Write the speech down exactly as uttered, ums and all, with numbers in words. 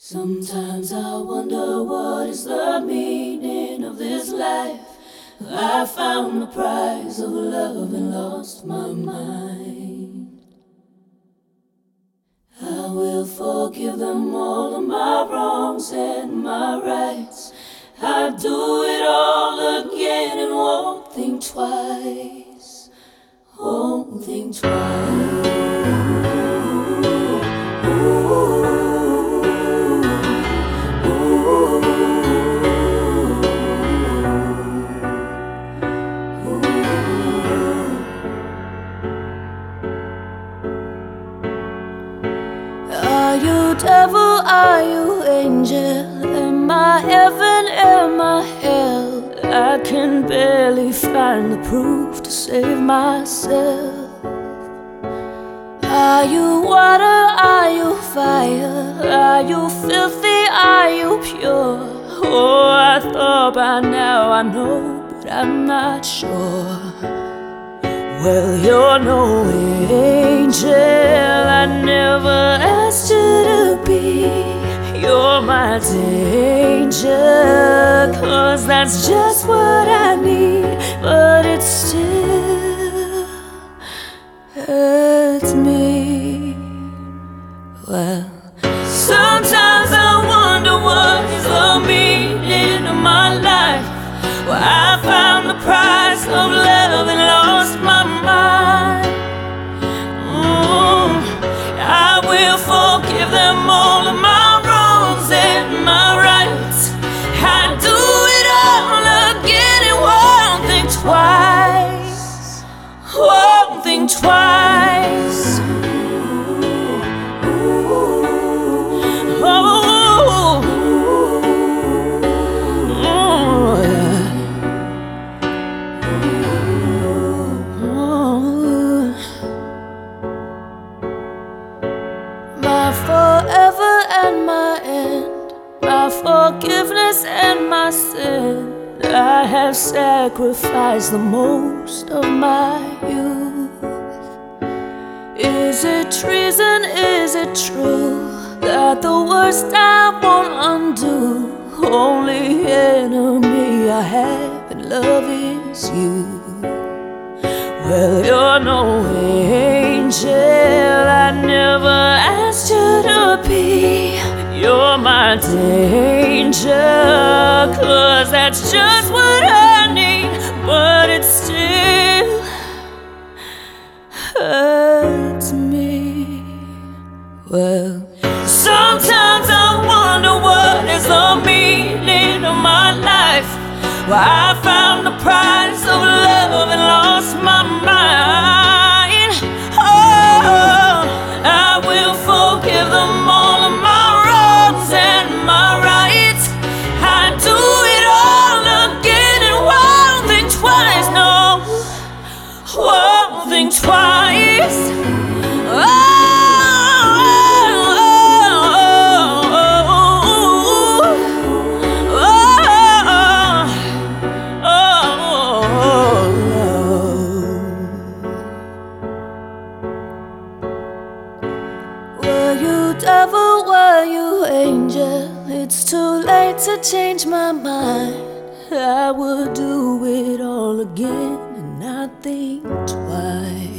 Sometimes I wonder what is the meaning of this life. I found the prize of love and lost my mind. I will forgive them all of my wrongs and my rights. I'd do it all again and won't think twice, won't think twice. Ooh. Are you devil, are you angel? Am I heaven, am I hell? I can barely find the proof to save myself. Are you water, are you fire? Are you filthy, are you pure? Oh, I thought by now I know, but I'm not sure. Well, you're no angel, I never asked you to be. You're my danger, cause that's just what I need. But it still hurts me. Well, sometimes I wonder what is the meaning of my life. Well, I found the price of love and lost my mind. Mm, I will forgive them all of my wrongs and my rights. I do it all again and won't think twice, won't think twice. Oh, oh, yeah. My forever and my end, my forgiveness and my sin. I have sacrificed the most of my youth. Is it treason, is it true that the worst I won't undo? Only enemy I have in love is you. Well, you're no angel, I never asked you to be. You're my danger, cause that's just what I need. But it still hurts me. Well, sometimes I wonder what is the meaning of my life. Well, I found the price of love and lost my mind. Oh, I will forgive them all of my wrongs and my rights. I do it all again and won't think twice, no, won't think twice. Oh, devil, were you angel? It's too late to change my mind. I would do it all again and not think twice.